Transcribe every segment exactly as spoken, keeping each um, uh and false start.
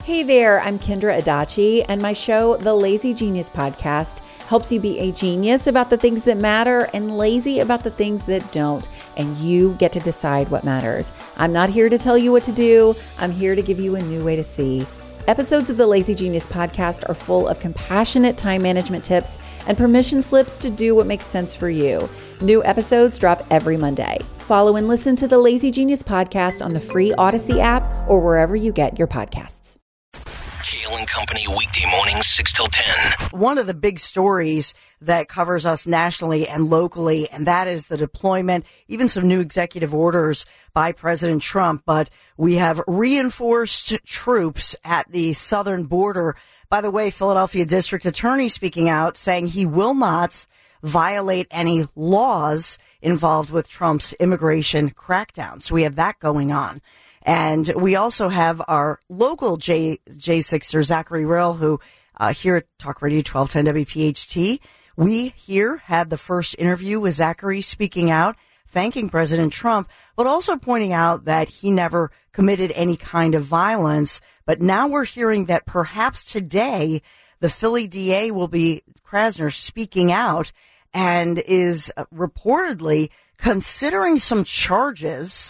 Hey there, I'm Kendra Adachi, and my show, The Lazy Genius Podcast, helps you be a genius about the things that matter and lazy about the things that don't, and you get to decide what matters. I'm not here to tell you what to do. I'm here to give you a new way to see. Episodes of the Lazy Genius Podcast are full of compassionate time management tips and permission slips to do what makes sense for you. New episodes drop every Monday. Follow and listen to the Lazy Genius Podcast on the free Odyssey app or wherever you get your podcasts. Kale and Company weekday mornings, six till ten. One of the big stories that covers us nationally and locally, and that is the deployment, even some new executive orders by President Trump. But we have reinforced troops at the southern border. By the way, Philadelphia District Attorney speaking out, saying he will not violate any laws involved with Trump's immigration crackdown. So we have that going on. And we also have our local J, J6er, Zachary Rill, who uh, here at Talk Radio twelve ten W P H T, we here had the first interview with Zachary speaking out, thanking President Trump, but also pointing out that he never committed any kind of violence. But now we're hearing that perhaps today the Philly D A will be, Krasner, speaking out and is reportedly considering some charges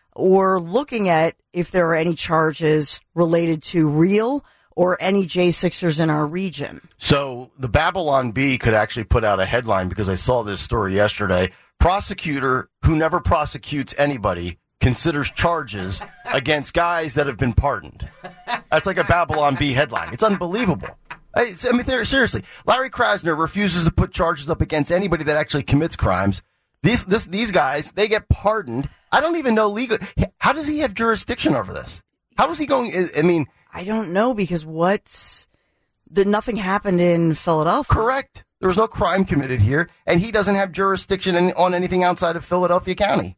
or looking at if there are any charges related to Real or any J sixers in our region. So the Babylon Bee could actually put out a headline, because I saw this story yesterday. Prosecutor who never prosecutes anybody considers charges against guys that have been pardoned. That's like a Babylon Bee headline. It's unbelievable. I, I mean, seriously, Larry Krasner refuses to put charges up against anybody that actually commits crimes. These this, these guys, they get pardoned. I don't even know legal. How does he have jurisdiction over this? How is he going? I mean, I don't know, because what's the nothing happened in Philadelphia. Correct. There was no crime committed here, and he doesn't have jurisdiction in, on anything outside of Philadelphia County.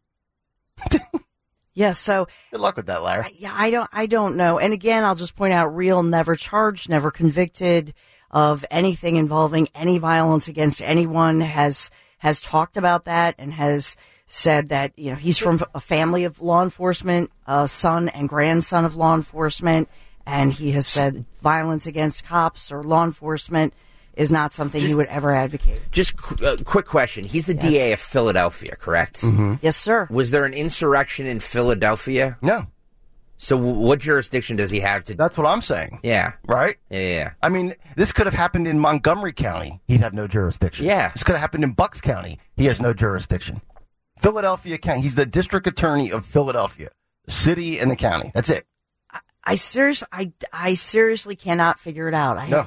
Yeah, so good luck with that, Larry. I, yeah, I don't, I don't know. And again, I'll just point out, Real never charged, never convicted of anything involving any violence against anyone. Has has talked about that and has said that, you know, he's from a family of law enforcement, a son and grandson of law enforcement, and he has said violence against cops or law enforcement is not something just, he would ever advocate. Just a uh, quick question. He's the yes. D A of Philadelphia, correct? Mm-hmm. Yes, sir. Was there an insurrection in Philadelphia? No. So what jurisdiction does he have to... That's what I'm saying. Yeah. Right? Yeah, yeah. I mean, this could have happened in Montgomery County. He'd have no jurisdiction. Yeah. This could have happened in Bucks County. He has no jurisdiction. Philadelphia County. He's the district attorney of Philadelphia, the city and the county. That's it. I, I seriously, I, I seriously cannot figure it out. I no. have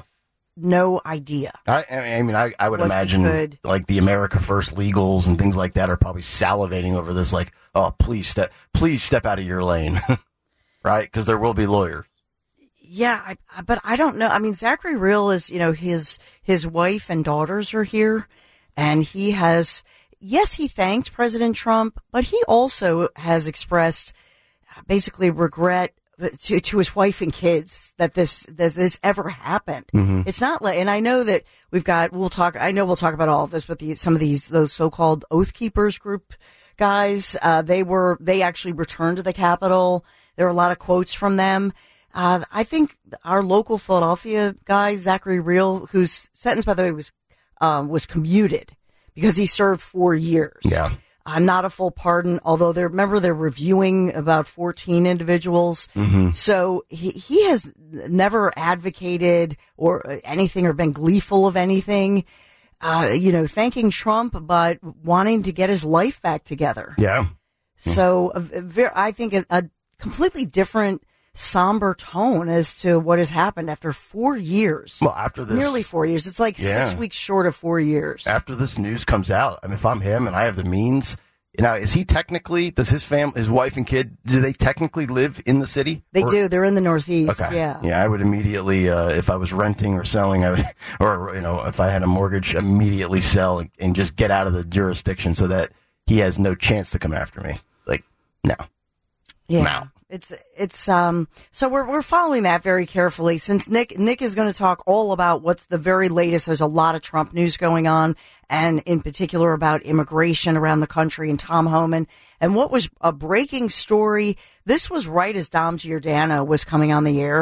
no idea. I, I mean, I, I would what imagine like the America First legals and things like that are probably salivating over this. Like, oh, please step, please step out of your lane, right? Because there will be lawyers. Yeah, I, but I don't know. I mean, Zachary Real is, you know, his his wife and daughters are here, and he has. Yes, he thanked President Trump, but he also has expressed basically regret to, to his wife and kids that this that this ever happened. Mm-hmm. It's not like, and I know that we've got. We'll talk. I know we'll talk about all of this, but the, some of these those so-called Oath Keepers group guys, uh, they were they actually returned to the Capitol. There were a lot of quotes from them. Uh, I think our local Philadelphia guy, Zachary Real, whose sentence, by the way, was um, was commuted, because he served four years. Yeah. Uh, not a full pardon, although they're, remember they're reviewing about fourteen individuals. Mm-hmm. So he, he has never advocated or anything or been gleeful of anything, uh, you know, thanking Trump, but wanting to get his life back together. Yeah. So a, a very, I think a, a completely different, somber tone as to what has happened after four years. Well, after this, nearly four years. It's like yeah. six weeks short of four years. After this news comes out, I mean, if I'm him and I have the means, you know, is he technically, does his family, his wife and kid, do they technically live in the city? They or? do. They're in the Northeast. Okay. Yeah. Yeah. I would immediately, uh, if I was renting or selling, I would, or, you know, if I had a mortgage, immediately sell and, and just get out of the jurisdiction so that he has no chance to come after me. Like, no. Yeah. No. It's, it's, um, so we're, we're following that very carefully, since Nick, Nick is going to talk all about what's the very latest. There's a lot of Trump news going on, and in particular about immigration around the country and Tom Homan. And what was a breaking story, this was right as Dom Giordano was coming on the air,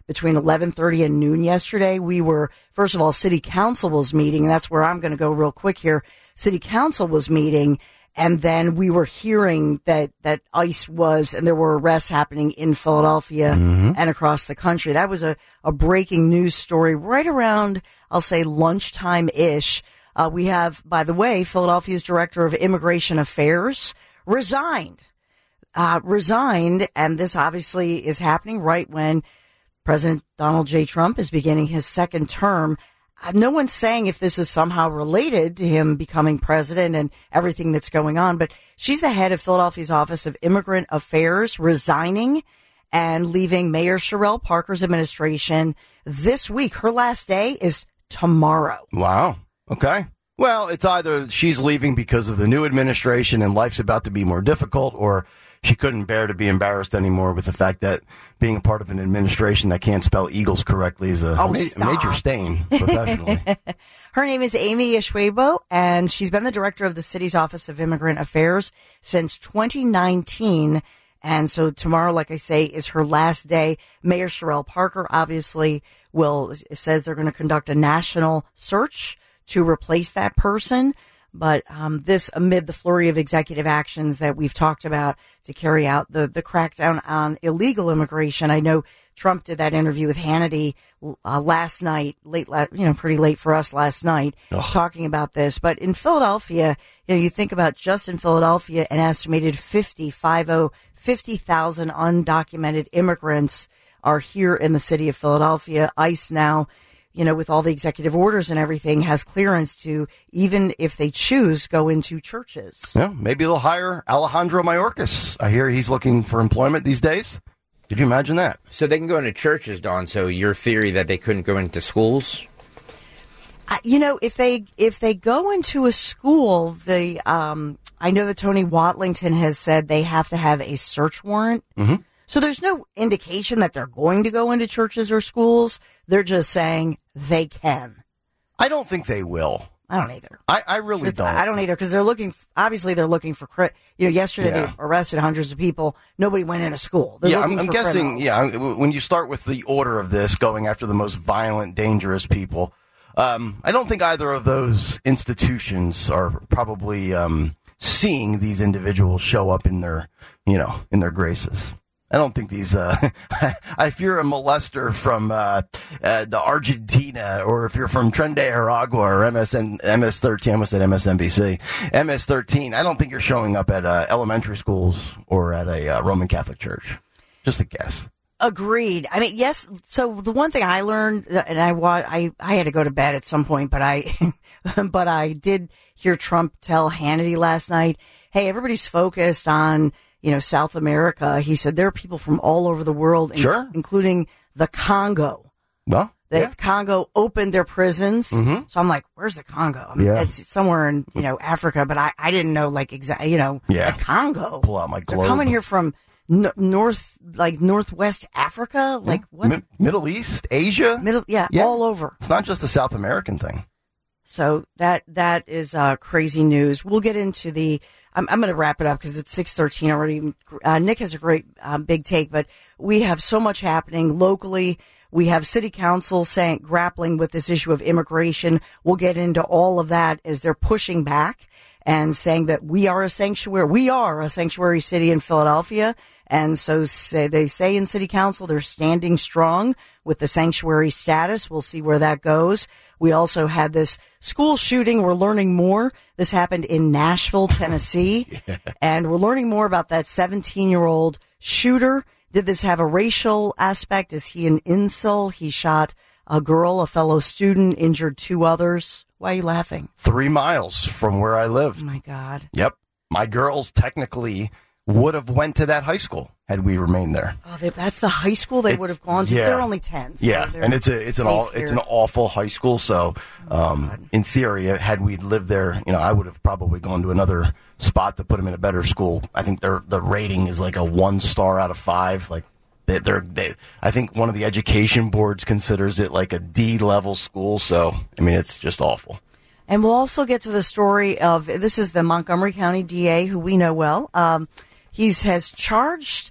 between eleven thirty and noon yesterday. We were, first of all, City Council was meeting. And that's where I'm going to go real quick here. City Council was meeting. And then we were hearing that, that ICE was, and there were arrests happening in Philadelphia mm-hmm. and across the country. That was a, a breaking news story right around, I'll say, lunchtime-ish. Uh, we have, by the way, Philadelphia's Director of Immigration Affairs resigned. Uh, resigned, and this obviously is happening right when President Donald J. Trump is beginning his second term. No one's saying if this is somehow related to him becoming president and everything that's going on, but she's the head of Philadelphia's Office of Immigrant Affairs, resigning and leaving Mayor Cherelle Parker's administration this week. Her last day is tomorrow. Wow. Okay. Well, it's either she's leaving because of the new administration and life's about to be more difficult, or she couldn't bear to be embarrassed anymore with the fact that being a part of an administration that can't spell Eagles correctly is a, oh, ma- a major stain professionally. Her name is Amy Ishwebo, and she's been the director of the city's Office of Immigrant Affairs since twenty nineteen. And so tomorrow, like I say, is her last day. Mayor Cherelle Parker obviously will says they're going to conduct a national search to replace that person. But um, this amid the flurry of executive actions that we've talked about to carry out the, the crackdown on illegal immigration. I know Trump did that interview with Hannity uh, last night, late, la- you know, pretty late for us last night, Ugh. talking about this. But in Philadelphia, you know, you think about just in Philadelphia, an estimated fifty, fifty thousand undocumented immigrants are here in the city of Philadelphia. ICE now, you know, with all the executive orders and everything, has clearance to, even if they choose, go into churches. Yeah, maybe they'll hire Alejandro Mayorkas. I hear he's looking for employment these days. Did you imagine that? So they can go into churches, Dawn. So your theory that they couldn't go into schools? Uh, you know, if they if they go into a school, the um, I know that Tony Watlington has said they have to have a search warrant. Mm-hmm. So there's no indication that they're going to go into churches or schools. They're just saying they can. I don't think they will. I don't either. I, I really it's, don't. I don't either because they're looking, obviously they're looking for, you know, yesterday yeah. they arrested hundreds of people. Nobody went into school. They're yeah, looking I'm, I'm for guessing, criminals. yeah, when you start with the order of this, going after the most violent, dangerous people, um, I don't think either of those institutions are probably um, seeing these individuals show up in their, you know, in their graces. I don't think these, uh, if you're a molester from uh, uh, the Argentina, or if you're from Tren de Aragua or M S N, M S thirteen, I almost said M S N B C, M S thirteen, I don't think you're showing up at uh, elementary schools or at a uh, Roman Catholic church. Just a guess. Agreed. I mean, yes. So the one thing I learned, and I I I had to go to bed at some point, but I but I did hear Trump tell Hannity last night, "Hey, everybody's focused on, you know, South America." He said there are people from all over the world, sure. in, including the Congo. Well, the yeah. Congo opened their prisons. Mm-hmm. So I'm like, where's the Congo? I mean, yeah. it's somewhere in, you know, Africa, but I, I didn't know, like, exactly, you know, yeah. the Congo. Pull out my globe. They're coming here from n- north, like, northwest Africa. Like, yeah. what? Mi- Middle East, Asia? Middle, yeah, yeah, all over. It's not just a South American thing. So that that is uh, crazy news. We'll get into the. I'm, I'm going to wrap it up because it's six thirteen already. Uh, Nick has a great um, big take, but we have so much happening locally. We have City Council saying grappling with this issue of immigration. We'll get into all of that as they're pushing back and saying that we are a sanctuary. We are a sanctuary city in Philadelphia. And so say, they say in City Council they're standing strong with the sanctuary status. We'll see where that goes. We also had this school shooting. We're learning more. This happened in Nashville, Tennessee. yeah. And we're learning more about that seventeen-year-old shooter. Did this have a racial aspect? Is he an incel? He shot a girl, a fellow student, injured two others. Why are you laughing? Three miles from where I lived. Oh, my God. Yep. My girls technically would have went to that high school had we remained there. Oh, they, that's the high school they it's, would have gone to. Yeah. They're only ten. So yeah, and it's a it's an all, it's an awful high school. So, um, oh, in theory, had we lived there, you know, I would have probably gone to another spot to put them in a better school. I think their the rating is like a one star out of five. Like they, they're they, I think one of the education boards considers it like a D level school. So, I mean, it's just awful. And we'll also get to the story of, this is the Montgomery County D A, who we know well. Um, he's has charged,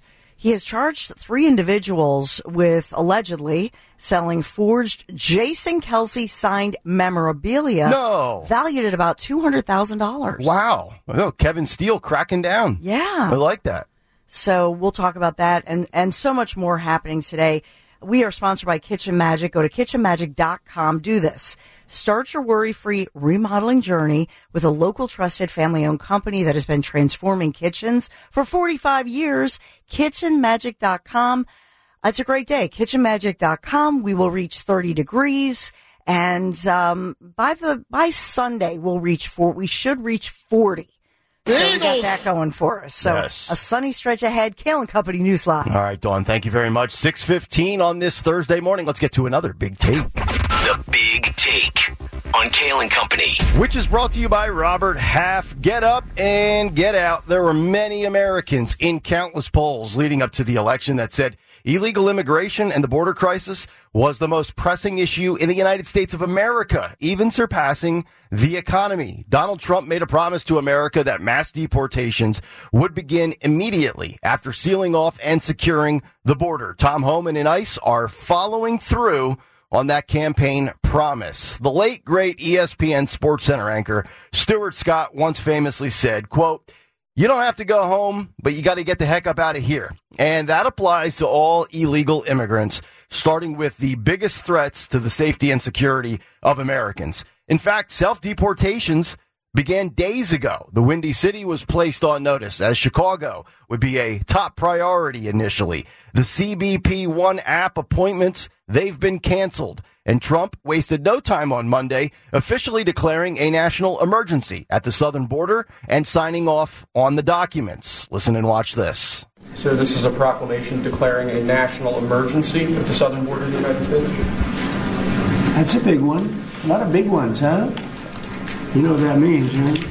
He has charged three individuals with allegedly selling forged Jason Kelce signed memorabilia. No. Valued at about two hundred thousand dollars. Wow. Oh, Kevin Steele cracking down. Yeah. I like that. So we'll talk about that and, and so much more happening today. We are sponsored by Kitchen Magic. Go to kitchen magic dot com. Do this. Start your worry-free remodeling journey with a local trusted family-owned company that has been transforming kitchens for forty-five years. kitchen magic dot com. It's a great day. kitchen magic dot com. We will reach thirty degrees. And um, by the by Sunday, we'll reach four. We should reach forty. So we got that going for us. So yes. A sunny stretch ahead. Kale and Company Newsline. All right, Dawn, thank you very much. six fifteen on this Thursday morning. Let's get to another Big Take. The Big Take on Kale and Company. Which is brought to you by Robert Half. Get up and get out. There were many Americans in countless polls leading up to the election that said illegal immigration and the border crisis was the most pressing issue in the United States of America, even surpassing the economy. Donald Trump made a promise to America that mass deportations would begin immediately after sealing off and securing the border. Tom Homan and ICE are following through on that campaign promise. The late, great E S P N SportsCenter anchor Stuart Scott once famously said, quote, "You don't have to go home, but you got to get the heck up out of here." And that applies to all illegal immigrants, starting with the biggest threats to the safety and security of Americans. In fact, self-deportations began days ago. The Windy City was placed on notice, as Chicago would be a top priority initially. The C B P One app appointments, they've been canceled. And Trump wasted no time on Monday, officially declaring a national emergency at the southern border and signing off on the documents. Listen and watch this. So this is a proclamation declaring a national emergency at the southern border of the United States? That's a big one. A lot of big ones, huh? You know what that means,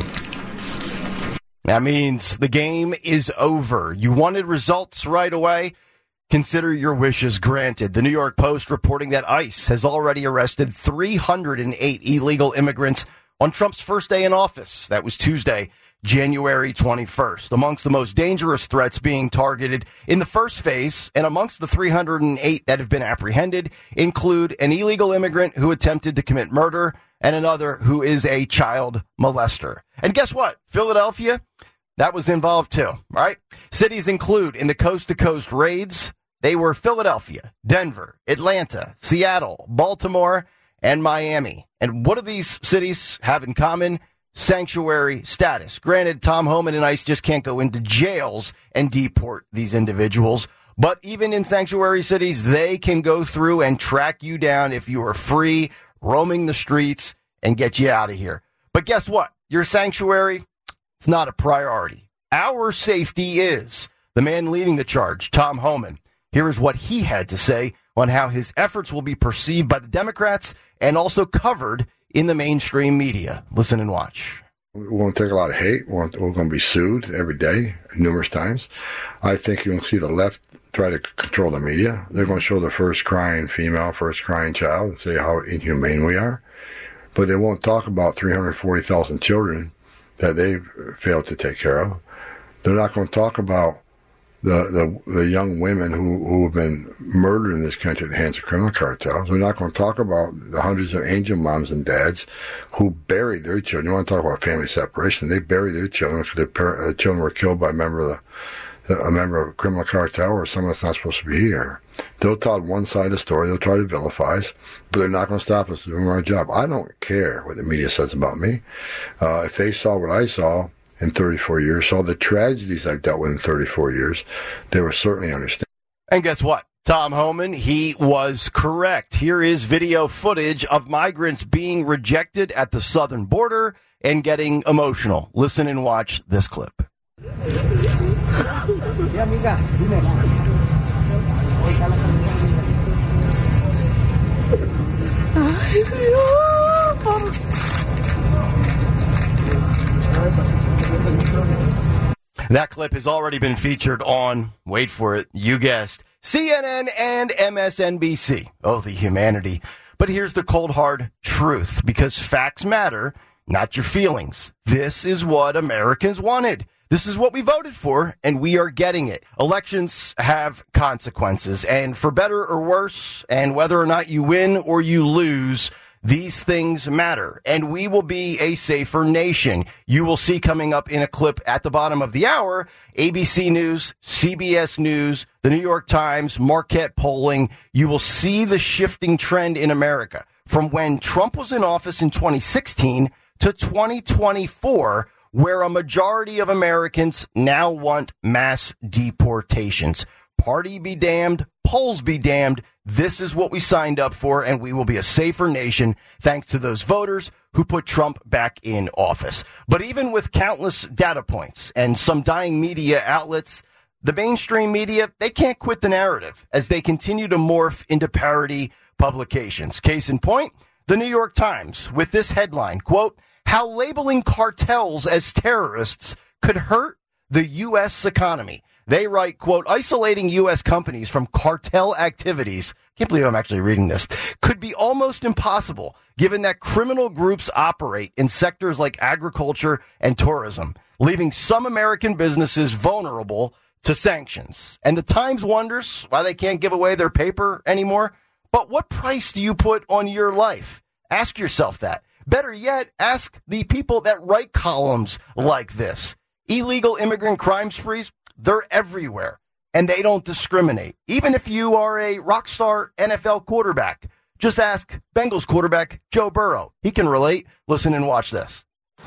right? That means the game is over. You wanted results right away? Consider your wishes granted. The New York Post reporting that ICE has already arrested three hundred eight illegal immigrants on Trump's first day in office. That was Tuesday, January twenty-first. Amongst the most dangerous threats being targeted in the first phase, and amongst the three hundred eight that have been apprehended, include an illegal immigrant who attempted to commit murder and another who is a child molester. And guess what? Philadelphia, that was involved too, right? Cities include in the coast-to-coast raids, they were Philadelphia, Denver, Atlanta, Seattle, Baltimore, and Miami. And what do these cities have in common? Sanctuary status. Granted, Tom Homan and ICE just can't go into jails and deport these individuals. But even in sanctuary cities, they can go through and track you down if you are free, roaming the streets, and get you out of here. But guess what? Your sanctuary, it's not a priority. Our safety is. The man leading the charge, Tom Homan. Here is what he had to say on how his efforts will be perceived by the Democrats and also covered in the mainstream media. Listen and watch. We're going to take a lot of hate. We're going to be sued every day, numerous times. I think you're going to see the left try to control the media. They're going to show the first crying female, first crying child, and say how inhumane we are. But they won't talk about three hundred forty thousand children that they've failed to take care of. They're not going to talk about the, the, the young women who, who have been murdered in this country at the hands of criminal cartels. We're not going to talk about the hundreds of angel moms and dads who buried their children. You want to talk about family separation. They buried their children because their parent, uh, children were killed by a member of the, a member of a criminal cartel or someone that's not supposed to be here. They'll tell one side of the story. They'll try to vilify us, but they're not going to stop us from doing our job. I don't care what the media says about me. Uh, if they saw what I saw in thirty-four years, saw the tragedies I've dealt with in thirty-four years, they will certainly understand. And guess what? Tom Homan, he was correct. Here is video footage of migrants being rejected at the southern border and getting emotional. Listen and watch this clip. That clip has already been featured on, wait for it, you guessed, C N N and M S N B C. Oh, the humanity. But here's the cold hard truth, because facts matter, not your feelings. This is what Americans wanted. This is what we voted for, and we are getting it. Elections have consequences, and for better or worse, and whether or not you win or you lose, these things matter, and we will be a safer nation. You will see coming up in a clip at the bottom of the hour, A B C News, C B S News, the New York Times, Marquette polling. You will see the shifting trend in America from when Trump was in office in twenty sixteen to twenty twenty-four, where a majority of Americans now want mass deportations. Party be damned, polls be damned. This is what we signed up for, and we will be a safer nation thanks to those voters who put Trump back in office. But even with countless data points and some dying media outlets, the mainstream media, they can't quit the narrative as they continue to morph into parody publications. Case in point, the New York Times with this headline, quote, "How labeling cartels as terrorists could hurt the U S economy." They write, quote, "Isolating U S companies from cartel activities," can't believe I'm actually reading this, "could be almost impossible given that criminal groups operate in sectors like agriculture and tourism, leaving some American businesses vulnerable to sanctions." And the Times wonders why they can't give away their paper anymore. But what price do you put on your life? Ask yourself that. Better yet, ask the people that write columns like this. Illegal immigrant crime sprees, they're everywhere, and they don't discriminate. Even if you are a rock star N F L quarterback, just ask Bengals quarterback Joe Burrow. He can relate. Listen and watch this.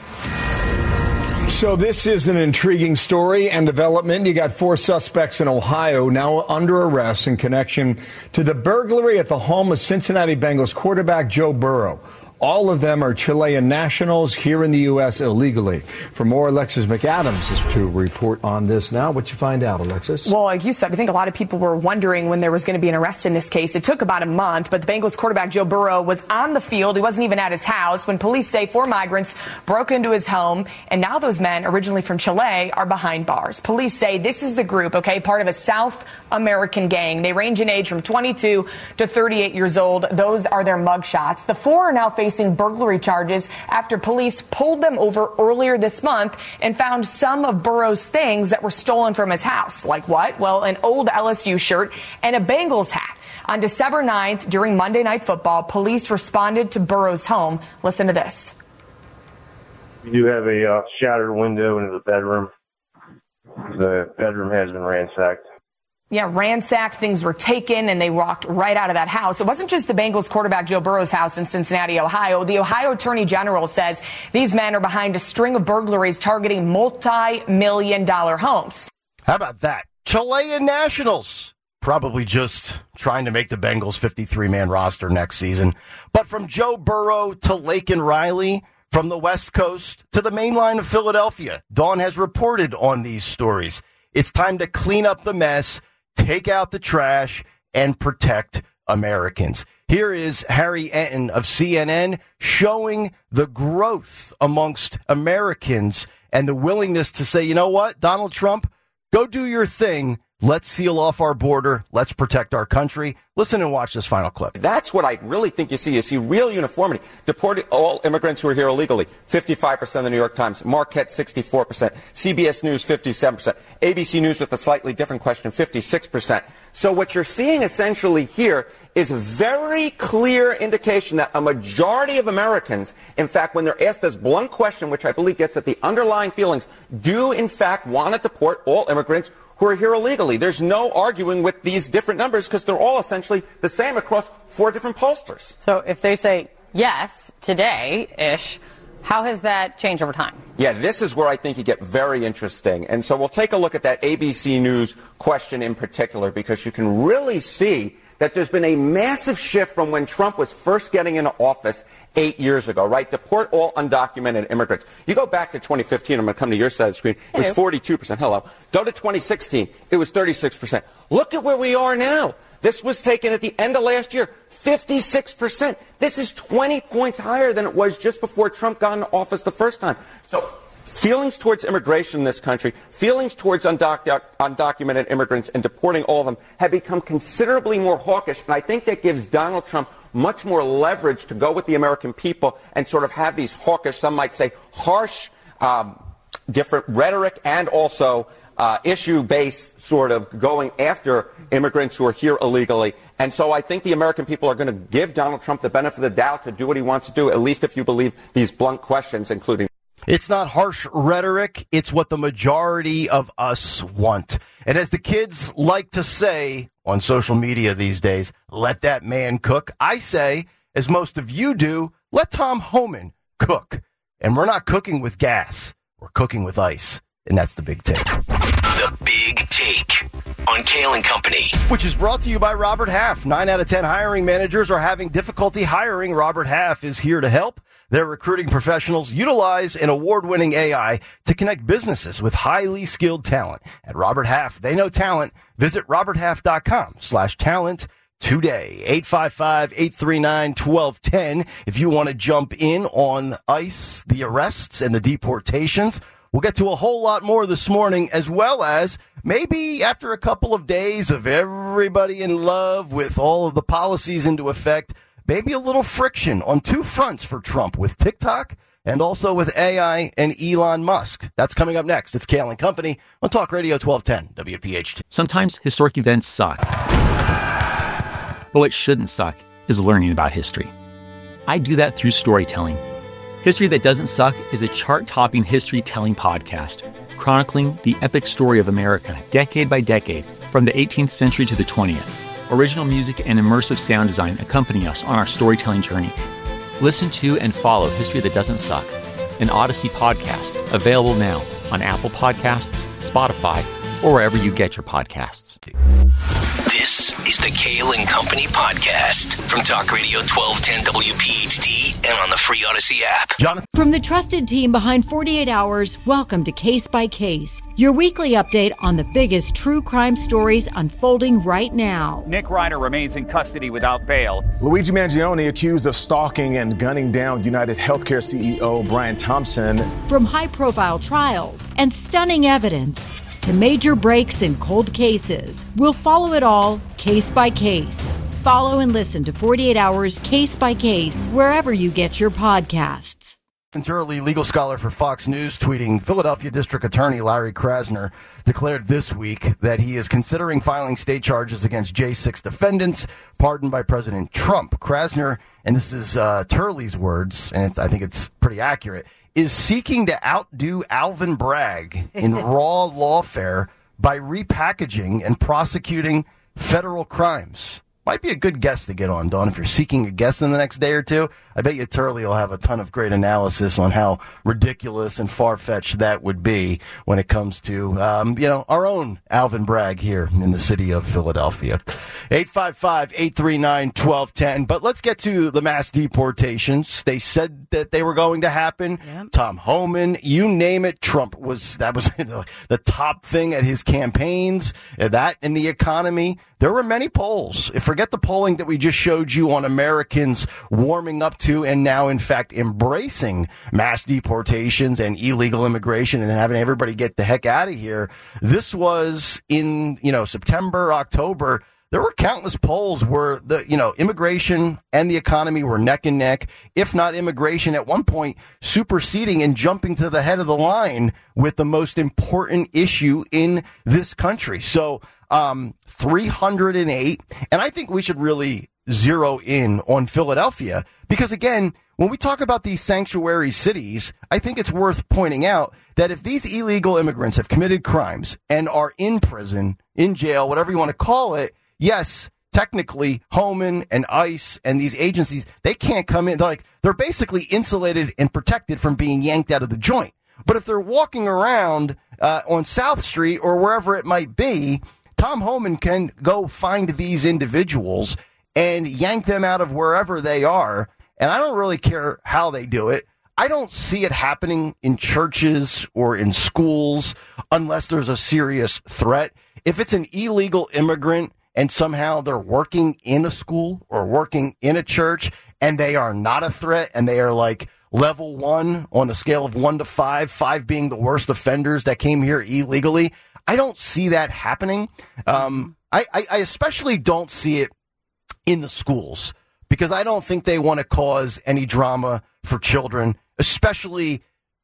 So this is an intriguing story and development. You got four suspects in Ohio now under arrest in connection to the burglary at the home of Cincinnati Bengals quarterback Joe Burrow. All of them are Chilean nationals here in the U S illegally. For more, Alexis McAdams is to report on this now. What you find out, Alexis? Well, like you said, I think a lot of people were wondering when there was going to be an arrest in this case. It took about a month, but the Bengals quarterback Joe Burrow was on the field. He wasn't even at his house when police say four migrants broke into his home. And now those men, originally from Chile, are behind bars. Police say this is the group, okay, part of a South American gang. They range in age from twenty-two to thirty-eight years old. Those are their mugshots. The four are now facing facing burglary charges after police pulled them over earlier this month and found some of Burrow's things that were stolen from his house. Like what? Well, an old L S U shirt and a Bengals hat. On December ninth, during Monday Night Football, police responded to Burrow's home. Listen to this. We do have a uh, shattered window into the bedroom. The bedroom has been ransacked. Yeah, ransacked, things were taken, and they walked right out of that house. It wasn't just the Bengals quarterback Joe Burrow's house in Cincinnati, Ohio. The Ohio Attorney General says these men are behind a string of burglaries targeting multi-million dollar homes. How about that? Chilean nationals. Probably just trying to make the Bengals fifty-three man roster next season. But from Joe Burrow to Laken Riley, from the West Coast to the main line of Philadelphia, Dawn has reported on these stories. It's time to clean up the mess, take out the trash, and protect Americans. Here is Harry Enton of C N N showing the growth amongst Americans and the willingness to say, you know what, Donald Trump, go do your thing. Let's seal off our border. Let's protect our country. Listen and watch this final clip. That's what I really think you see. You see real uniformity. Deport all immigrants who are here illegally. fifty-five percent of the New York Times. Marquette, sixty-four percent. C B S News, fifty-seven percent. A B C News with a slightly different question, fifty-six percent. So what you're seeing essentially here is a very clear indication that a majority of Americans, in fact, when they're asked this blunt question, which I believe gets at the underlying feelings, do in fact want to deport all immigrants who are here illegally. There's no arguing with these different numbers because they're all essentially the same across four different pollsters. So if they say yes today-ish, how has that changed over time? Yeah, this is where I think you get very interesting. And so we'll take a look at that A B C News question in particular because you can really see that there's been a massive shift from when Trump was first getting into office eight years ago, right? Deport all undocumented immigrants. You go back to twenty fifteen, I'm going to come to your side of the screen, it was forty-two percent. Hello. Go to twenty sixteen, it was thirty-six percent. Look at where we are now. This was taken at the end of last year, fifty-six percent. This is twenty points higher than it was just before Trump got into office the first time. So feelings towards immigration in this country, feelings towards undoc- undocumented immigrants and deporting all of them have become considerably more hawkish, and I think that gives Donald Trump much more leverage to go with the American people and sort of have these hawkish, some might say harsh, um, different rhetoric and also uh, issue-based sort of going after immigrants who are here illegally. And so I think the American people are going to give Donald Trump the benefit of the doubt to do what he wants to do, at least if you believe these blunt questions, including. It's not harsh rhetoric. It's what the majority of us want. And as the kids like to say on social media these days, let that man cook. I say, as most of you do, let Tom Homan cook. And we're not cooking with gas. We're cooking with ice. And that's the big take. The Big Take on Kale and Company. Which is brought to you by Robert Half. Nine out of ten hiring managers are having difficulty hiring. Robert Half is here to help. Their recruiting professionals utilize an award-winning A I to connect businesses with highly skilled talent. At Robert Half, they know talent. Visit roberthalf.com slash talent today. eight five five, eight three nine, one two one zero if you want to jump in on ICE, the arrests, and the deportations. We'll get to a whole lot more this morning, as well as maybe after a couple of days of everybody in love with all of the policies into effect, maybe a little friction on two fronts for Trump with TikTok and also with A I and Elon Musk. That's coming up next. It's Kale and Company on Talk Radio twelve ten W P H T. Sometimes historic events suck. But what shouldn't suck is learning about history. I do that through storytelling. History That Doesn't Suck is a chart-topping history-telling podcast chronicling the epic story of America decade by decade from the eighteenth century to the twentieth. Original music and immersive sound design accompany us on our storytelling journey. Listen to and follow History That Doesn't Suck, an Odyssey podcast, available now on Apple Podcasts, Spotify, or wherever you get your podcasts. This is the Kale and Company podcast from Talk Radio twelve ten W P H T and on the free Odyssey app. Jonathan. From the trusted team behind forty-eight hours, welcome to Case by Case, your weekly update on the biggest true crime stories unfolding right now. Nick Ryder remains in custody without bail. Luigi Mangione accused of stalking and gunning down United Healthcare C E O Brian Thompson. From high-profile trials and stunning evidence to major breaks in cold cases, we'll follow it all case by case. Follow and listen to forty-eight hours Case by Case wherever you get your podcasts. Turley, legal scholar for Fox News, tweeting, Philadelphia District Attorney Larry Krasner declared this week that he is considering filing state charges against J six defendants pardoned by President Trump. Krasner, and this is uh, Turley's words, and it's, I think it's pretty accurate, is seeking to outdo Alvin Bragg in raw lawfare by repackaging and prosecuting federal crimes. Might be a good guest to get on, Dawn, if you're seeking a guest in the next day or two. I bet you Turley will have a ton of great analysis on how ridiculous and far-fetched that would be when it comes to, um, you know, our own Alvin Bragg here in the city of Philadelphia. eight five five, eight three nine, one two one zero. But let's get to the mass deportations. They said that they were going to happen. Yep. Tom Homan, you name it. Trump was, that was the top thing at his campaigns. That and the economy. There were many polls. Forget the polling that we just showed you on Americans warming up to and now, in fact, embracing mass deportations and illegal immigration and having everybody get the heck out of here. This was in, you know, September, October. There were countless polls where the, you know, immigration and the economy were neck and neck, if not immigration at one point superseding and jumping to the head of the line with the most important issue in this country. So, um, three hundred eight. And I think we should really zero in on Philadelphia because, again, when we talk about these sanctuary cities, I think it's worth pointing out that if these illegal immigrants have committed crimes and are in prison, in jail, whatever you want to call it, yes, technically, Homan and ICE and these agencies, they can't come in. They're like, they're basically insulated and protected from being yanked out of the joint. But if they're walking around uh, on South Street or wherever it might be, Tom Homan can go find these individuals and yank them out of wherever they are. And I don't really care how they do it. I don't see it happening in churches or in schools unless there's a serious threat. If it's an illegal immigrant and somehow they're working in a school or working in a church and they are not a threat and they are like level one on a scale of one to five, five being the worst offenders that came here illegally, I don't see that happening. Um, I, I, I especially don't see it in the schools because I don't think they want to cause any drama for children, especially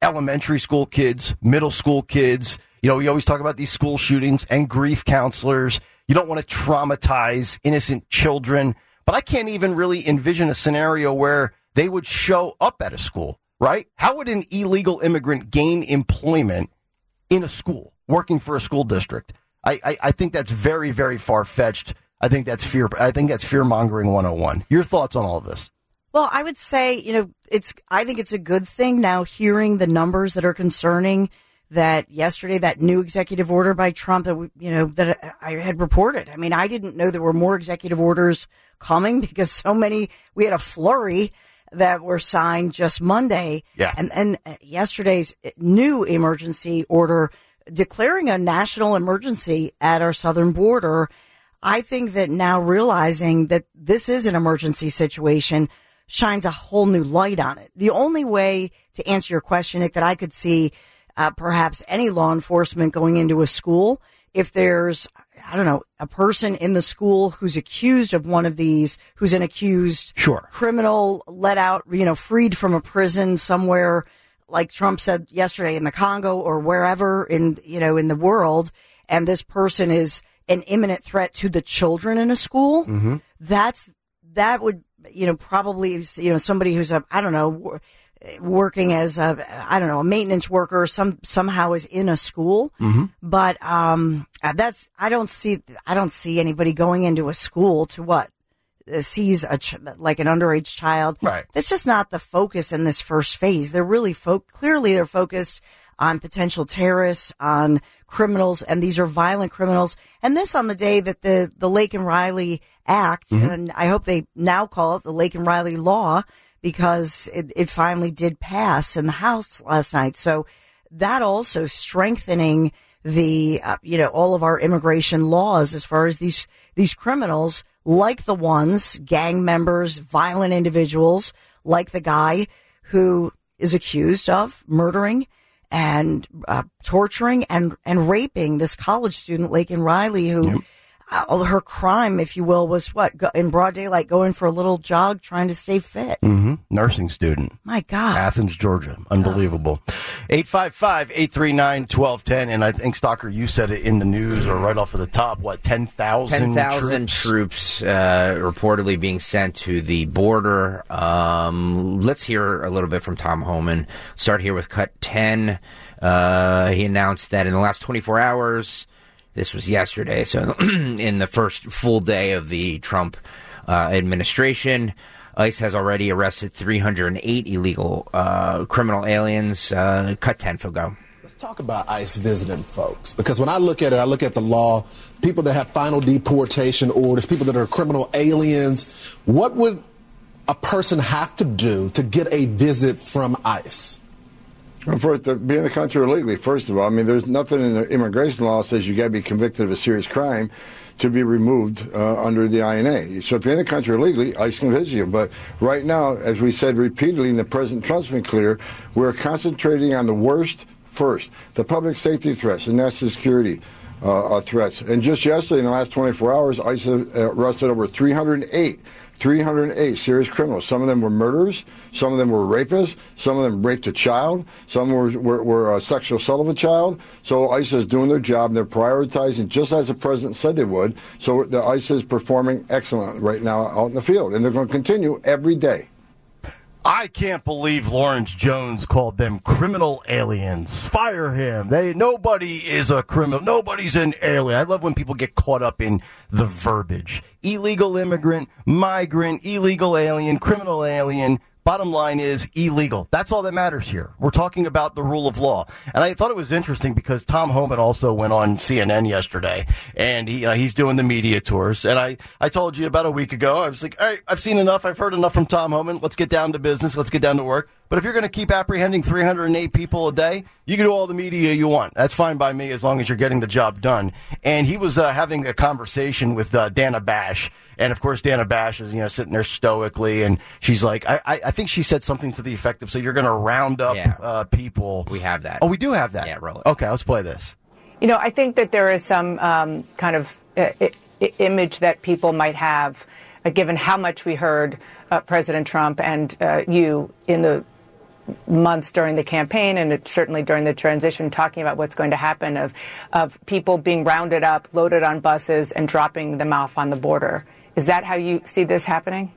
elementary school kids, middle school kids. You know, we always talk about these school shootings and grief counselors. You don't want to traumatize innocent children. But I can't even really envision a scenario where they would show up at a school, right? How would an illegal immigrant gain employment in a school, working for a school district? I, I, I think that's very, very far-fetched. I think that's fear. I think that's fear-mongering one oh one. Your thoughts on all of this? Well, I would say, you know, it's. I think it's a good thing now hearing the numbers that are concerning that yesterday, that new executive order by Trump that, we, you know, that I had reported. I mean, I didn't know there were more executive orders coming because so many, we had a flurry that were signed just Monday. Yeah. And then yesterday's new emergency order declaring a national emergency at our southern border. I think that now realizing that this is an emergency situation shines a whole new light on it. The only way to answer your question, Nick, that I could see uh, perhaps any law enforcement going into a school, if there's, I don't know, a person in the school who's accused of one of these, who's an accused sure. criminal let out, you know, freed from a prison somewhere, like Trump said yesterday, in the Congo or wherever in, you know, in the world, and this person is an imminent threat to the children in a school, mm-hmm. that's, that would, you know, probably, you know, somebody who's a, I don't know, working as a, I don't know, a maintenance worker, some, somehow is in a school. Mm-hmm. But, um, that's, I don't see, I don't see anybody going into a school to what? Sees a, ch- like an underage child. Right. That's just not the focus in this first phase. They're really fo- clearly they're focused on potential terrorists, on criminals, and these are violent criminals. And this on the day that the, the Lake and Riley Act, mm-hmm. and I hope they now call it the Lake and Riley Law, because it, it finally did pass in the House last night. So that also strengthening the, uh, you know, all of our immigration laws as far as these, these criminals, like the ones, gang members, violent individuals, like the guy who is accused of murdering and uh, torturing and, and raping this college student, Laken Riley, who yep. uh, her crime, if you will, was what? Go, in broad daylight, going for a little jog, trying to stay fit. Mm-hmm. Nursing student. My God. Athens, Georgia. Unbelievable. eight five five, eight three nine, one two one zero. And I think, Stalker, you said it in the news or right off of the top, what, ten thousand ten thousand troops, troops uh, reportedly being sent to the border. Um, let's hear a little bit from Tom Homan. Start here with cut ten. Uh, he announced that in the last twenty-four hours, this was yesterday, so in the first full day of the Trump uh, administration, ICE has already arrested three hundred eight illegal uh, criminal aliens. Uh, cut ten, Phil, go. Let's talk about ICE visiting folks, because when I look at it, I look at the law, people that have final deportation orders, people that are criminal aliens. What would a person have to do to get a visit from ICE? Well, for it to be in the country illegally, first of all, I mean, there's nothing in the immigration law that says you got to be convicted of a serious crime to be removed uh, under the I N A. So if you're in the country illegally, ICE can visit you. But right now, as we said repeatedly, and the President Trump's been clear, we're concentrating on the worst first, the public safety threats, and national security uh, threats. And just yesterday, in the last twenty-four hours, ICE arrested over three hundred eight. three hundred eight serious criminals. Some of them were murderers. Some of them were rapists. Some of them raped a child. Some were, were, were a sexual assault of a child. So ICE is doing their job, and they're prioritizing just as the president said they would. So the ICE is performing excellent right now out in the field, and they're going to continue every day. I can't believe Lawrence Jones called them criminal aliens. Fire him. They nobody is a criminal. Nobody's an alien. I love when people get caught up in the verbiage. Illegal immigrant, migrant, illegal alien, criminal alien. Bottom line is illegal. That's all that matters here. We're talking about the rule of law. And I thought it was interesting because Tom Homan also went on C N N yesterday, and he, uh, he's doing the media tours. And I, I told you about a week ago, I was like, all right, I've seen enough. I've heard enough from Tom Homan. Let's get down to business. Let's get down to work. But if you're going to keep apprehending three hundred eight people a day, you can do all the media you want. That's fine by me as long as you're getting the job done. And he was uh, having a conversation with uh, Dana Bash. And, of course, Dana Bash is, you know, sitting there stoically. And she's like, I, I, I think she said something to the effect of, so you're going to round up yeah. uh, people. We have that. Oh, we do have that? Yeah, roll it. Okay, let's play this. You know, I think that there is some um, kind of uh, I- image that people might have, uh, given how much we heard uh, President Trump and uh, you in the months during the campaign and it, certainly during the transition, talking about what's going to happen of, of people being rounded up, loaded on buses, and dropping them off on the border. Is that how you see this happening?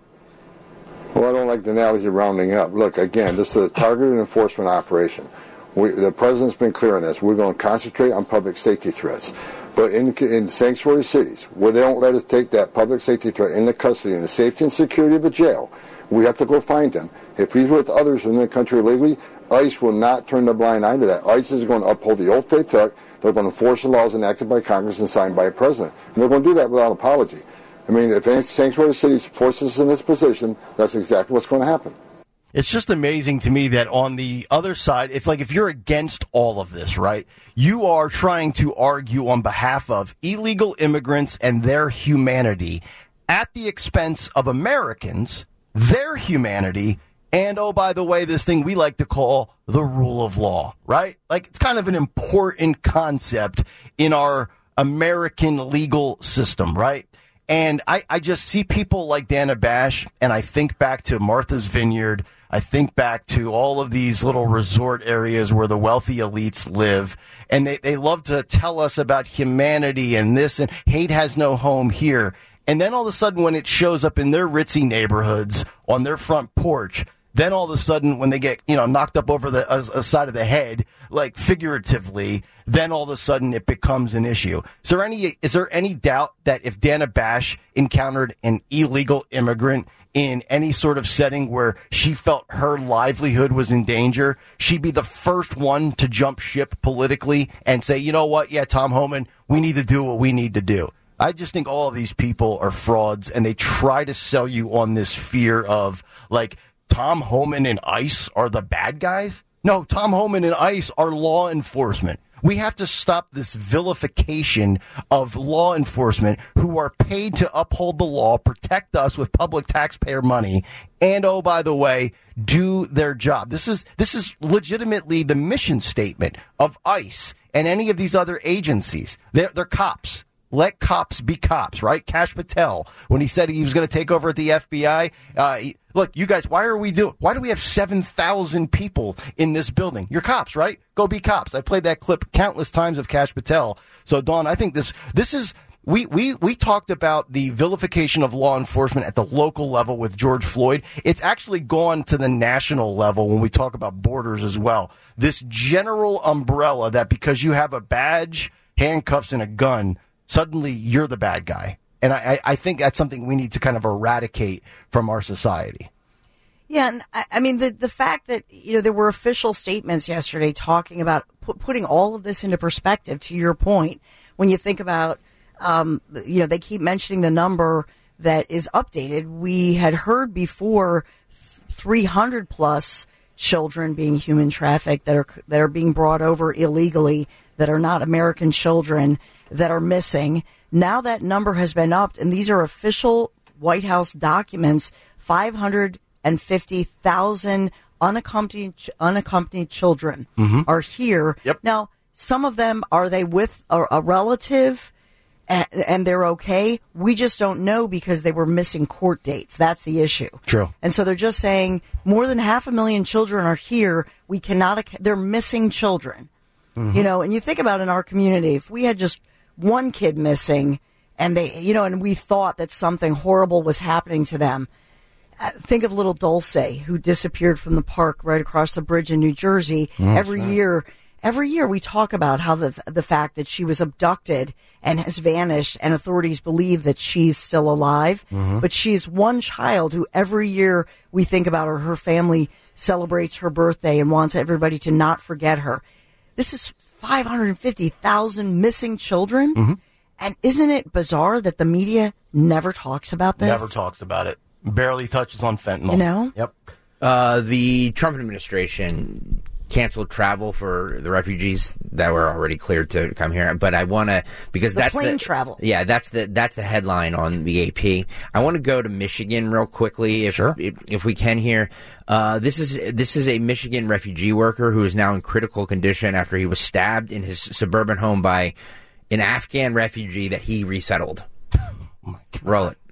Well, I don't like the analogy of rounding up. Look, again, this is a targeted enforcement operation. We, the president's been clear on this. We're going to concentrate on public safety threats. But in, in sanctuary cities, where they don't let us take that public safety threat into custody and the safety and security of the jail, we have to go find them. If he's with others in the country illegally, ICE will not turn the blind eye to that. ICE is going to uphold the oath they took. They're going to enforce the laws enacted by Congress and signed by a president. And they're going to do that without apology. I mean, if any sanctuary cities force us in this position, that's exactly what's going to happen. It's just amazing to me that on the other side, if like if you're against all of this, right, you are trying to argue on behalf of illegal immigrants and their humanity at the expense of Americans, their humanity, and, oh, by the way, this thing we like to call the rule of law, right? Like, it's kind of an important concept in our American legal system, right? And I, I just see people like Dana Bash, and I think back to Martha's Vineyard. I think back to all of these little resort areas where the wealthy elites live, and they, they love to tell us about humanity and this, and hate has no home here. And then all of a sudden, when it shows up in their ritzy neighborhoods on their front porch, then all of a sudden, when they get, you know, knocked up over the uh, side of the head, like figuratively, then all of a sudden it becomes an issue. Is there any is there any doubt that if Dana Bash encountered an illegal immigrant in any sort of setting where she felt her livelihood was in danger, she'd be the first one to jump ship politically and say, you know what, yeah, Tom Homan, we need to do what we need to do? I just think all of these people are frauds, and they try to sell you on this fear of, like, Tom Homan and ICE are the bad guys. No, Tom Homan and ICE are law enforcement. We have to stop this vilification of law enforcement who are paid to uphold the law, protect us with public taxpayer money, and, oh, by the way, do their job. This is this is legitimately the mission statement of ICE and any of these other agencies. They're, they're cops. Let cops be cops, right? Kash Patel, when he said he was going to take over at the F B I, uh, he, look, you guys, why are we doing, why do we have seven thousand people in this building? You're cops, right? Go be cops. I played that clip countless times of Kash Patel. So, Dawn, I think this, this is, we, we, we talked about the vilification of law enforcement at the local level with George Floyd. It's actually gone to the national level when we talk about borders as well. This general umbrella that because you have a badge, handcuffs, and a gun, suddenly you're the bad guy. And I, I think that's something we need to kind of eradicate from our society. Yeah, and I, I mean, the the fact that, you know, there were official statements yesterday talking about pu- putting all of this into perspective, to your point, when you think about, um, you know, they keep mentioning the number that is updated. We had heard before three hundred plus children being human trafficked that are that are being brought over illegally, that are not American children, that are missing. Now that number has been upped, and these are official White House documents. five hundred fifty thousand unaccompanied unaccompanied children mm-hmm. are here. Yep. Now, some of them, are they with a, a relative and, and they're okay? We just don't know because they were missing court dates. That's the issue. True. And so they're just saying more than half a million children are here. We cannot, they're missing children. Mm-hmm. You know, and you think about in our community, if we had just one kid missing and they, you know, and we thought that something horrible was happening to them. Think of little Dulce, who disappeared from the park right across the bridge in New Jersey. Mm, every right. year, every year we talk about how the the fact that she was abducted and has vanished, and authorities believe that she's still alive. Mm-hmm. But she's one child who every year we think about her. Her family celebrates her birthday and wants everybody to not forget her. This is five hundred fifty thousand missing children. Mm-hmm. And isn't it bizarre that the media never talks about this? Never talks about it. Barely touches on fentanyl. You know? Yep. Uh, the Trump administration canceled travel for the refugees that were already cleared to come here. But I want to, because the that's plane the travel. Yeah, that's the that's the headline on the A P. I want to go to Michigan real quickly, if sure. if, if we can here. Uh, this is this is a Michigan refugee worker who is now in critical condition after he was stabbed in his suburban home by an Afghan refugee that he resettled. Oh my God. Roll it.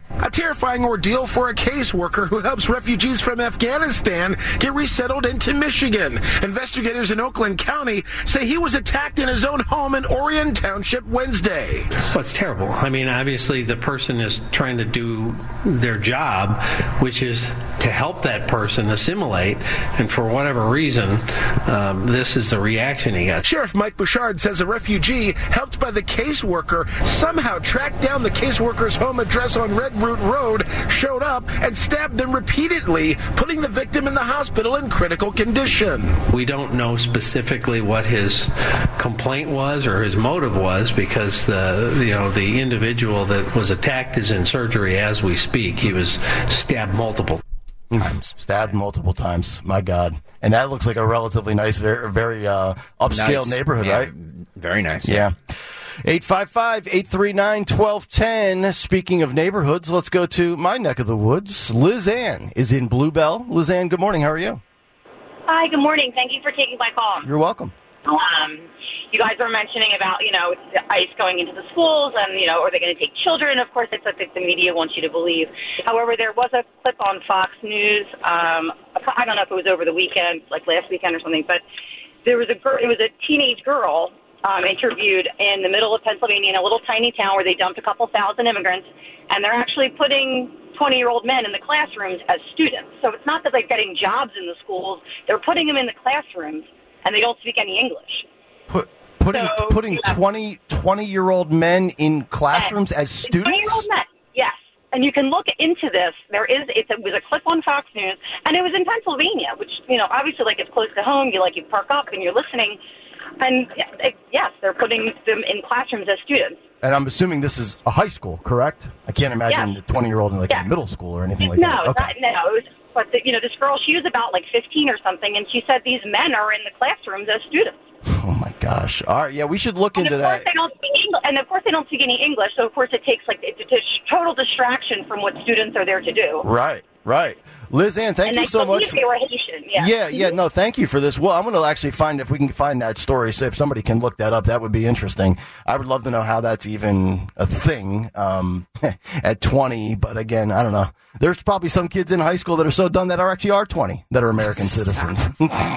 A terrifying ordeal for a caseworker who helps refugees from Afghanistan get resettled into Michigan. Investigators in Oakland County say he was attacked in his own home in Orion Township Wednesday. Well, it's terrible. I mean, obviously the person is trying to do their job, which is to help that person assimilate, and for whatever reason, um, this is the reaction he got. Sheriff Mike Bouchard says a refugee helped by the caseworker somehow tracked down the caseworker's home address on Red Root Road, showed up, and stabbed them repeatedly, putting the victim in the hospital in critical condition. We don't know specifically what his complaint was or his motive was, because the you know the individual that was attacked is in surgery as we speak. He was stabbed multiple times. Stabbed multiple times. My God. And that looks like a relatively nice, very, very uh, upscale Nice. neighborhood, Yeah, right? Very nice. Yeah. eight five five, eight three nine, one two one zero. Speaking of neighborhoods, let's go to my neck of the woods. Liz Ann is in Bluebell. Liz Ann, good morning. How are you? Hi, good morning. Thank you for taking my call. You're welcome. Um, you guys were mentioning about, you know, the ICE going into the schools and, you know, are they going to take children? Of course, that's what the media wants you to believe. However, there was a clip on Fox News. Um, I don't know if it was over the weekend, like last weekend or something, but there was a girl, it was a teenage girl um, interviewed in the middle of Pennsylvania in a little tiny town where they dumped a couple thousand immigrants, and they're actually putting twenty-year-old men in the classrooms as students. So it's not that they're getting jobs in the schools. They're putting them in the classrooms, and they don't speak any English. Put, putting So, putting yeah. twenty, twenty-year-old men in classrooms as students? twenty-year-old men, yes. And you can look into this. There is, it's, it was a clip on Fox News, and it was in Pennsylvania, which, you know, obviously, like, it's close to home. You, like, you park up and you're listening. And, it, yes, they're putting them in classrooms as students. And I'm assuming this is a high school, correct? I can't imagine Yes. a twenty-year-old in, like, Yes. a middle school or anything like no, that. Okay. that, no, it was, but, the, you know, this girl, she was about, like, fifteen or something, and she said these men are in the classrooms as students. Oh, my gosh. All right, yeah, we should look And into of course that. they don't speak English, and of course they don't speak any English. So of course it takes like it's a total distraction from what students are there to do. Right, right. Liz Ann, thank and you I so much. believe they were Haitian. Yeah. Yeah, yeah, no, thank you for this. Well, I'm going to actually find if we can find that story. So if somebody can look that up, that would be interesting. I would love to know how that's even a thing um, at twenty. But again, I don't know. There's probably some kids in high school that are so done that are actually are twenty that are American citizens.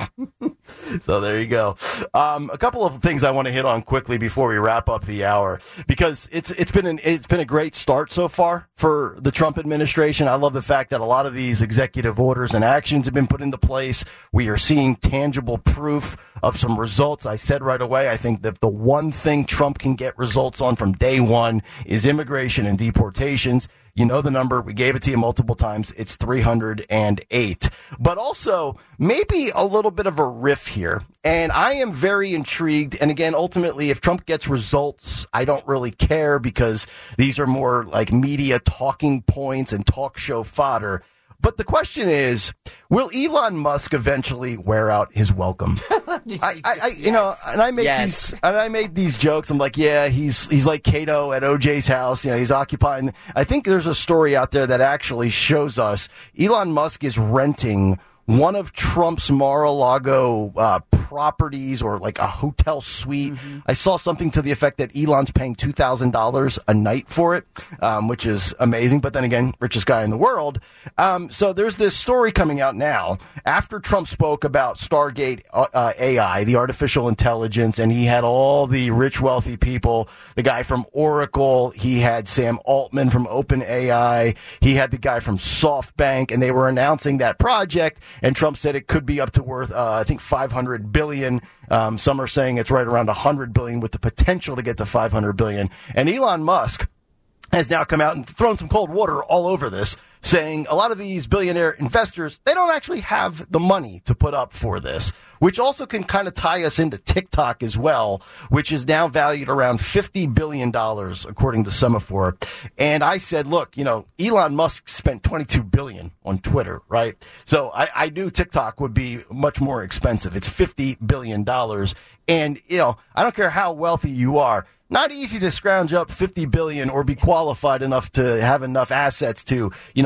So there you go. Um, a couple of things I want to hit on quickly before we wrap up the hour, because it's it's been an, it's been a great start so far for the Trump administration. I love the fact that a lot of these executive orders and actions have been put into place. We are seeing tangible proof of some results. I said right away, I think that the one thing Trump can get results on from day one is immigration and deportations. You know the number. We gave it to you multiple times. It's three hundred eight. But also, maybe a little bit of a riff here. And I am very intrigued. And again, ultimately, if Trump gets results, I don't really care because these are more like media talking points and talk show fodder. But the question is, will Elon Musk eventually wear out his welcome? I, I, I you yes. know, and I make Yes. these, and I made these jokes. I'm like, yeah, he's he's like Cato at O J's house. You know, he's occupying. I think there's a story out there that actually shows us Elon Musk is renting one of Trump's Mar-a-Lago uh, properties or like a hotel suite. Mm-hmm. I saw something to the effect that Elon's paying two thousand dollars a night for it, um, which is amazing. But then again, richest guy in the world. Um, so there's this story coming out now after Trump spoke about Stargate uh, A I, the artificial intelligence, and he had all the rich, wealthy people, the guy from Oracle, he had Sam Altman from OpenAI, he had the guy from SoftBank, and they were announcing that project. And Trump said it could be up to worth, uh, I think, five hundred billion dollars. Um, some are saying it's right around one hundred billion dollars with the potential to get to five hundred billion dollars. And Elon Musk has now come out and thrown some cold water all over this, saying a lot of these billionaire investors, they don't actually have the money to put up for this, which also can kind of tie us into TikTok as well, which is now valued around fifty billion dollars, according to Semaphore. And I said, look, you know, Elon Musk spent twenty-two billion dollars on Twitter, right? So I, I knew TikTok would be much more expensive. It's fifty billion dollars. And, you know, I don't care how wealthy you are. Not easy to scrounge up fifty billion dollars or be qualified enough to have enough assets to, you know,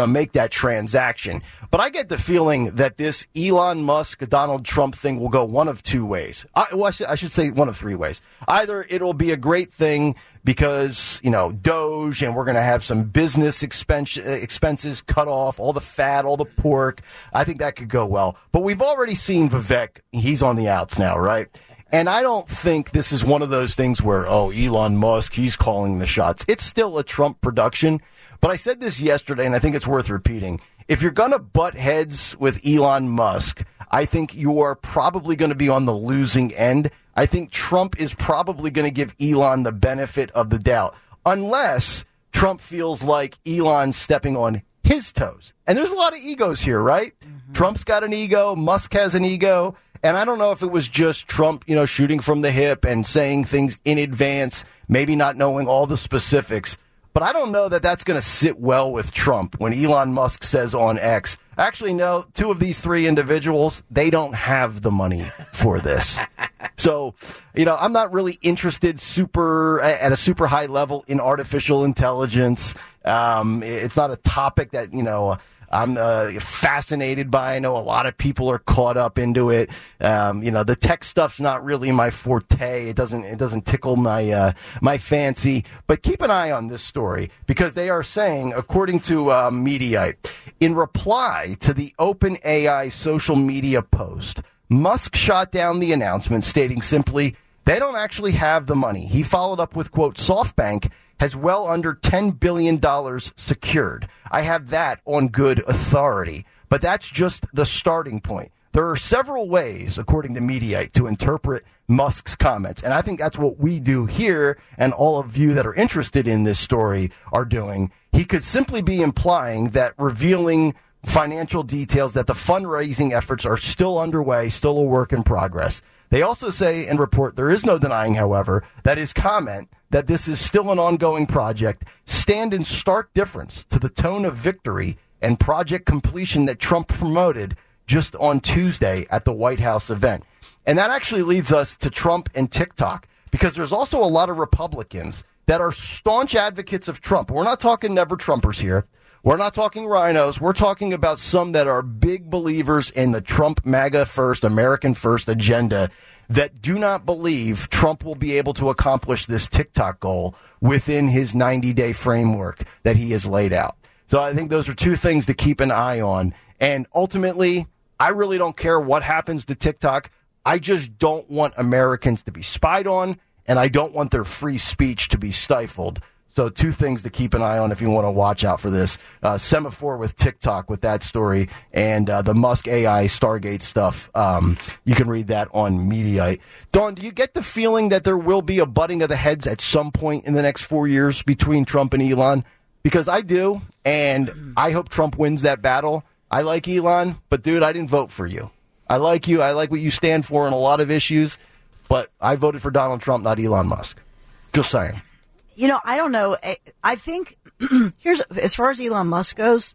know, make that transaction. But I get the feeling that this Elon Musk, Donald Trump thing will go one of two ways. I, well, I, should, I should say one of three ways. Either it'll be a great thing because, you know, Doge, and we're going to have some business expense, expenses cut off, all the fat, all the pork. I think that could go well. But we've already seen Vivek. He's on the outs now, right? And I don't think this is one of those things where, oh, Elon Musk, he's calling the shots. It's still a Trump production. But I said this yesterday, and I think it's worth repeating. If you're going to butt heads with Elon Musk, I think you are probably going to be on the losing end. I think Trump is probably going to give Elon the benefit of the doubt, unless Trump feels like Elon's stepping on his toes. And there's a lot of egos here, right? Mm-hmm. Trump's got an ego. Musk has an ego. And I don't know if it was just Trump, you know, shooting from the hip and saying things in advance, maybe not knowing all the specifics. But I don't know that that's going to sit well with Trump when Elon Musk says on X, actually, no, two of these three individuals, they don't have the money for this. So, you know, I'm not really interested super at a super high level in artificial intelligence. Um, it's not a topic that, you know, I'm uh, fascinated by. I know a lot of people are caught up into it. Um, you know, the tech stuff's not really my forte. It doesn't it doesn't tickle my uh, my fancy. But keep an eye on this story because they are saying, according to uh, Mediaite, in reply to the OpenAI social media post, Musk shot down the announcement, stating simply, they don't actually have the money. He followed up with, quote, SoftBank has well under ten billion dollars secured. I have that on good authority. But that's just the starting point. There are several ways, according to Mediaite, to interpret Musk's comments. And I think that's what we do here, and all of you that are interested in this story are doing. He could simply be implying that revealing financial details, that the fundraising efforts are still underway, still a work in progress. They also say and report there is no denying, however, that his comment that this is still an ongoing project stand in stark difference to the tone of victory and project completion that Trump promoted just on Tuesday at the White House event. And that actually leads us to Trump and TikTok, because there's also a lot of Republicans that are staunch advocates of Trump. We're not talking never Trumpers here. We're not talking rhinos. We're talking about some that are big believers in the Trump MAGA first, American first agenda that do not believe Trump will be able to accomplish this TikTok goal within his ninety-day framework that he has laid out. So I think those are two things to keep an eye on. And ultimately, I really don't care what happens to TikTok. I just don't want Americans to be spied on, and I don't want their free speech to be stifled. So two things to keep an eye on if you want to watch out for this. Uh, Semaphore with TikTok with that story, and uh, the Musk A I Stargate stuff. Um, you can read that on Mediaite. Dawn, do you get the feeling that there will be a butting of the heads at some point in the next four years between Trump and Elon? Because I do, and I hope Trump wins that battle. I like Elon, but dude, I didn't vote for you. I like you. I like what you stand for on a lot of issues, but I voted for Donald Trump, not Elon Musk. Just saying. You know, I don't know. I think here's as far as Elon Musk goes,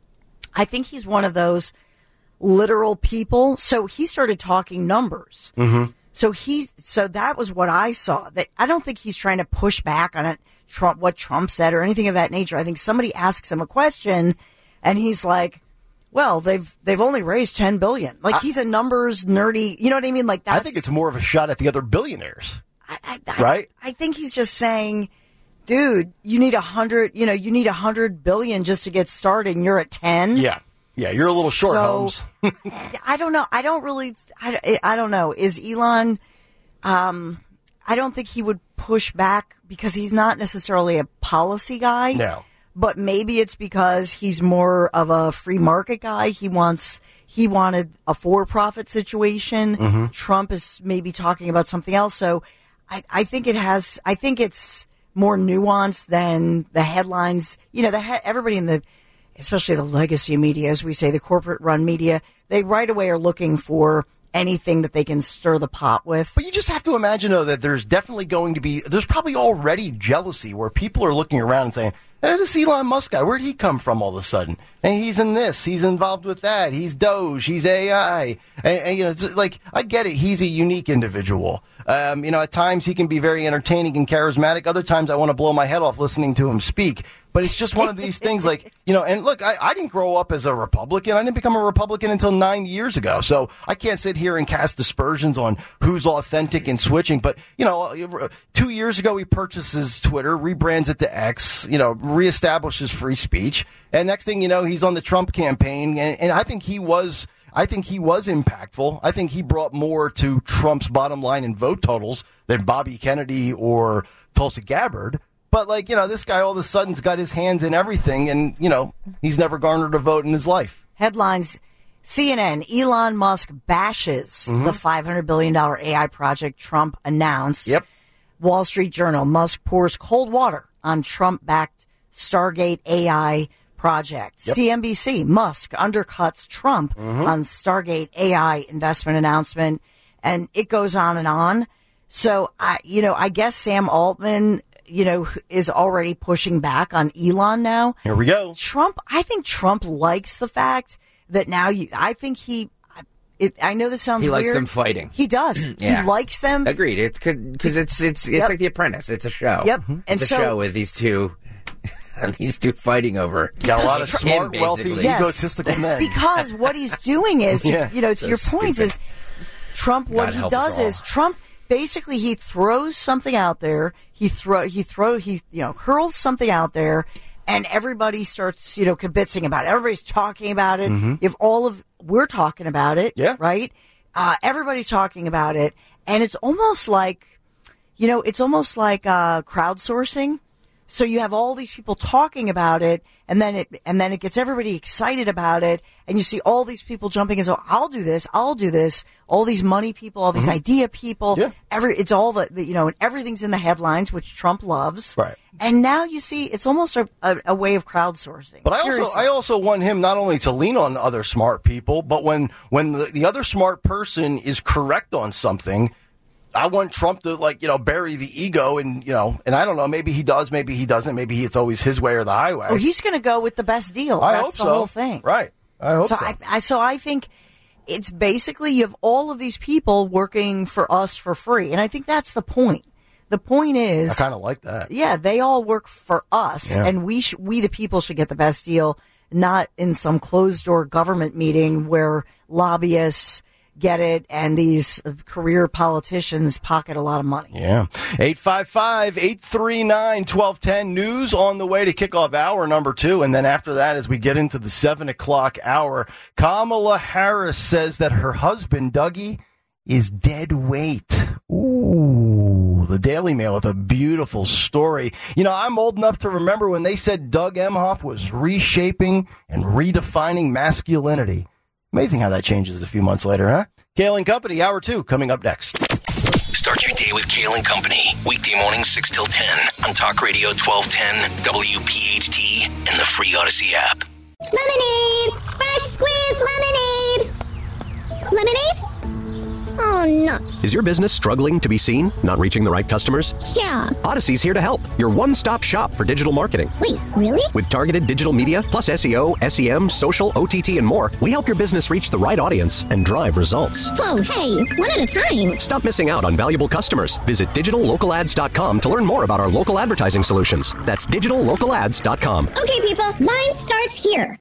I think he's one of those literal people. So he started talking numbers. Mm-hmm. So he, so that was what I saw. That I don't think he's trying to push back on it, Trump, what Trump said or anything of that nature. I think somebody asks him a question, and he's like, "Well, they've they've only raised ten billion." Like I, he's a numbers nerdy. You know what I mean? Like that's, I think it's more of a shot at the other billionaires, I, I, right? I, I think he's just saying, dude, you need a hundred, you know, you need a hundred billion just to get started, and you're at ten. Yeah. Yeah. You're a little short, so, Holmes. I don't know. I don't really, I, I don't know. Is Elon, um, I don't think he would push back because he's not necessarily a policy guy. No. But maybe it's because he's more of a free market guy. He wants, he wanted a for-profit situation. Mm-hmm. Trump is maybe talking about something else. So I, I think it has, I think it's more nuanced than the headlines. You know, the he- everybody in the, especially the legacy media, as we say, the corporate-run media, they right away are looking for anything that they can stir the pot with. But you just have to imagine, though, that there's definitely going to be, there's probably already jealousy where people are looking around and saying, hey, this Elon Musk guy, where'd he come from all of a sudden? And he's in this, he's involved with that, he's Doge, he's A I. And, and you know, it's like, I get it, he's a unique individual. Um, you know, at times he can be very entertaining and charismatic. Other times I want to blow my head off listening to him speak. But it's just one of these things like, you know, and look, I, I didn't grow up as a Republican. I didn't become a Republican until nine years ago. So I can't sit here and cast aspersions on who's authentic and switching. But, you know, two years ago he purchases Twitter, rebrands it to X, you know, reestablishes free speech. And next thing you know, he's on the Trump campaign. And, and I think he was... I think he was impactful. I think he brought more to Trump's bottom line in vote totals than Bobby Kennedy or Tulsi Gabbard. But, like, you know, this guy all of a sudden's got his hands in everything, and, you know, he's never garnered a vote in his life. Headlines, C N N, Elon Musk bashes mm-hmm. the five hundred billion dollars A I project Trump announced. Yep. Wall Street Journal, Musk pours cold water on Trump-backed Stargate A I project. Yep. C N B C, Musk undercuts Trump mm-hmm. on Stargate A I investment announcement, and it goes on and on. So, I, you know, I guess Sam Altman, you know, is already pushing back on Elon now. Here we go. Trump, I think Trump likes the fact that now you, I think he, it, I know this sounds he weird. He likes them fighting. He does. yeah. He likes them. Agreed. It's because it's, it's, it's yep. like The Apprentice. It's a show. Yep. It's and a so, show with these two. And these two fighting over. Got a lot of smart, him, wealthy, yes. egotistical men. Because what he's doing is, yeah, you know, to so your points is, Trump, what God he does is, Trump, basically he throws something out there, he throw, he throw, he, you know, hurls something out there, and everybody starts, you know, kibitzing about it. Everybody's talking about it. Mm-hmm. If all of, we're talking about it, yeah. right? Uh, everybody's talking about it, and it's almost like, you know, it's almost like uh, crowdsourcing. So you have all these people talking about it, and then it and then it gets everybody excited about it, and you see all these people jumping and so I'll do this, I'll do this. All these money people, all these mm-hmm. idea people, yeah. every it's all the, the you know, and everything's in the headlines, which Trump loves. Right. And now you see it's almost a, a, a way of crowdsourcing. But I also Seriously. I also want him not only to lean on other smart people, but when when the, the other smart person is correct on something, I want Trump to, like, you know, bury the ego and, you know, and I don't know, maybe he does, maybe he doesn't, maybe it's always his way or the highway. Oh, he's going to go with the best deal. I That's hope the so. whole thing. Right. I hope so. so. I, I, so I think it's basically you have all of these people working for us for free. And I think that's the point. The point is, I kind of like that. Yeah, they all work for us, yeah. and we sh- we the people should get the best deal, not in some closed door government meeting where lobbyists get it and these career politicians pocket a lot of money. Yeah. eight five five, eight three nine, one two one zero. News on the way to kick off hour number two. And then after that, as we get into the seven o'clock hour, Kamala Harris says that her husband, Dougie, is dead weight. Ooh, the Daily Mail with a beautiful story. You know, I'm old enough to remember when they said Doug Emhoff was reshaping and redefining masculinity. Amazing how that changes a few months later, huh? Kale and Company, hour two, coming up next. Start your day with Kale and Company. Weekday mornings six till ten on Talk Radio twelve ten, W P H T, and the free Odyssey app. Lemonade! Fresh squeezed lemonade! Lemonade? Oh, nuts. Is your business struggling to be seen? Not reaching the right customers? Yeah. Odyssey's here to help. Your one-stop shop for digital marketing. Wait, really? With targeted digital media, plus S E O, S E M, social, O T T, and more, we help your business reach the right audience and drive results. Whoa, hey, one at a time. Stop missing out on valuable customers. Visit digital local ads dot com to learn more about our local advertising solutions. That's digital local ads dot com. Okay, people, line starts here.